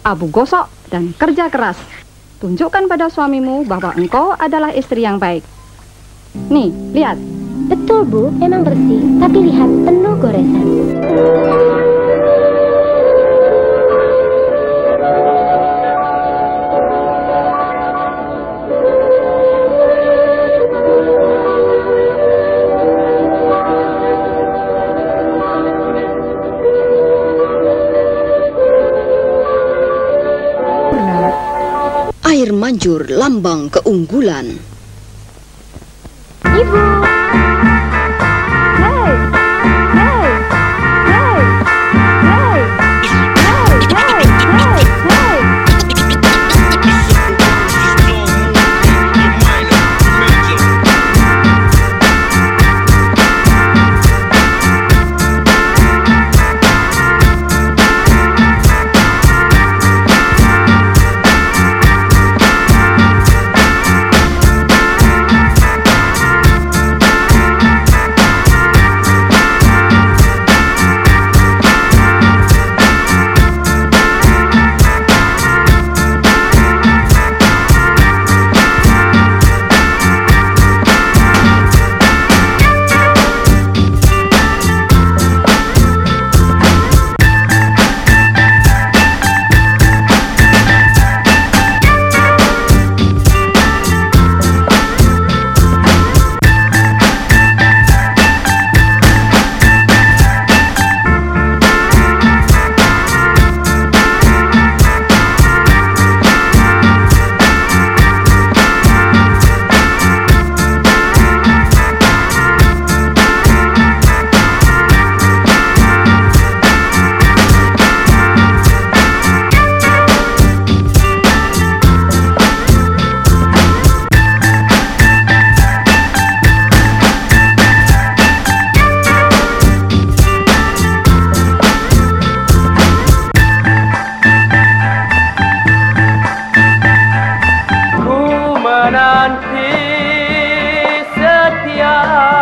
abu gosok, dan kerja keras. Tunjukkan pada suamimu bahwa engkau adalah istri yang baik. Nih, lihat. Betul, Bu, memang bersih, tapi lihat penuh goresan. Air mancur lambang keunggulan. Ibu. Hey, hey, hey, hey, hey, hey, hey. Menanti setia